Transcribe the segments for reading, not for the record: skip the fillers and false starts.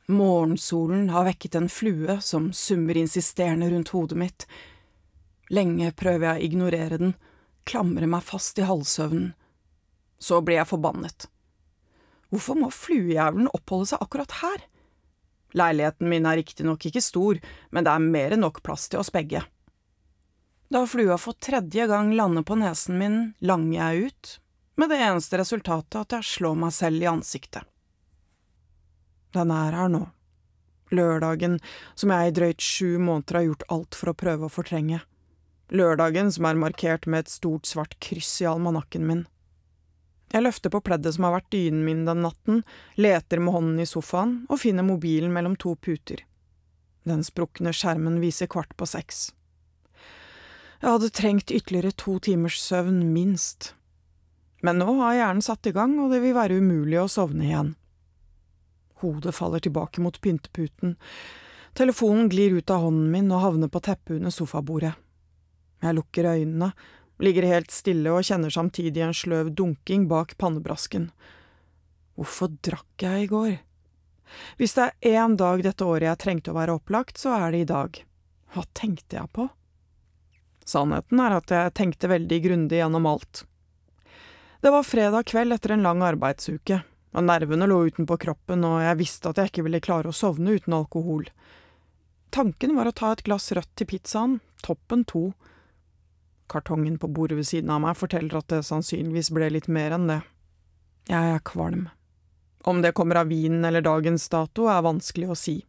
Morgensolen har vekket en flue som summer insisterende rundt hodet mitt. Lenge prøver jeg å ignorere den, klamre meg fast i halvsøvnen. Så blir jeg forbannet. Hvorfor må fluejævelen oppholde seg akkurat her? Leiligheten min er riktignok ikke stor, men det er mer enn nok plass til oss begge. Da flua for tredje gang lander på nesen min, langer jeg ut, med det eneste resultatet at jeg slår meg selv i ansiktet. Den er her nå. Lørdagen som jeg i drøyt 7 måneder har gjort alt for å prøve å fortrenge. Lørdagen som er markert med et stort svart kryss i almanakken min. Jeg løfter på pleddet som har vært dynen min den natten, leter med hånden i sofaen og finner mobilen mellom 2 puter. Den sprukne skjermen viser 5:15. Jeg hadde trengt ytterligere 2 timers søvn, minst. Men nå har hjernen satt i gang, og det vil være umulig å sovne igjen. Hodet faller tilbake mot pynteputen. Telefonen glir ut av hånden min og havner på teppet under sofabordet. Jeg lukker øynene, ligger helt stille og kjenner samtidig en sløv dunking bak pannebrasken. Hvorfor drakk jeg i går? Hvis det er en dag dette året jeg trengte å være opplagt, så er det i dag. Hva tenkte jeg på? Sannheten er at jeg tenkte veldig grundig gjennom alt. Det var fredag kveld etter en lang arbeidsuke, og nervene lå utenpå kroppen, og jeg visste at jeg ikke ville klare å sovne uten alkohol. Tanken var å ta et glass rødt til pizzaen, toppen 2. Kartongen på bordet ved siden av meg forteller at det sannsynligvis ble litt mer enn det. Jeg er kvalm. Om det kommer av vinen eller dagens dato er vanskelig å si.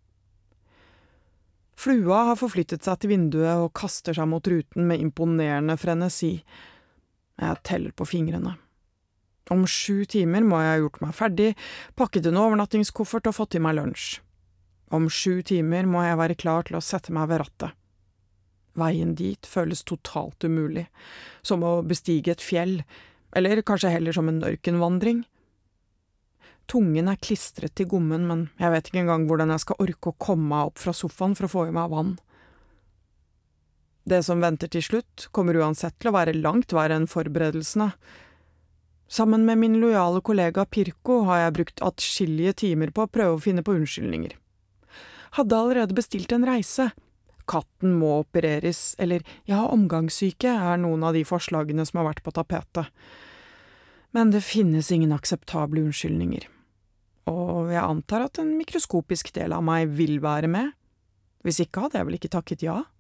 Flua har forflyttet seg til vinduet og kaster seg mot ruten med imponerende frenesi. Jeg teller på fingrene. Om 7 timer må jeg ha gjort meg ferdig, pakket en overnattingskoffert og fått i meg lunsj. Om 7 timer må jeg være klar til å sette meg ved rattet. Veien dit føles totalt umulig, som å bestige et fjell, eller kanskje heller som en ørkenvandring. Tungen er klistret til gommen, men jeg vet ikke engang hvordan jeg skal orke å komme meg opp fra sofaen for å få i meg vann. Det som venter til slutt, kommer uansett til å være langt verre enn forberedelsene. Sammen med min lojale kollega Pirko har jeg brukt atskillige timer på å prøve å finne på unnskyldninger. Hadde allerede bestilt en reise. Katten må opereres, eller jeg har omgangssyke, er noen av de forslagene som har vært på tapetet. Men det finnes ingen akseptable unnskyldninger. Og jeg antar at en mikroskopisk del av meg vil være med. Hvis ikke hadde jeg vel ikke takket ja?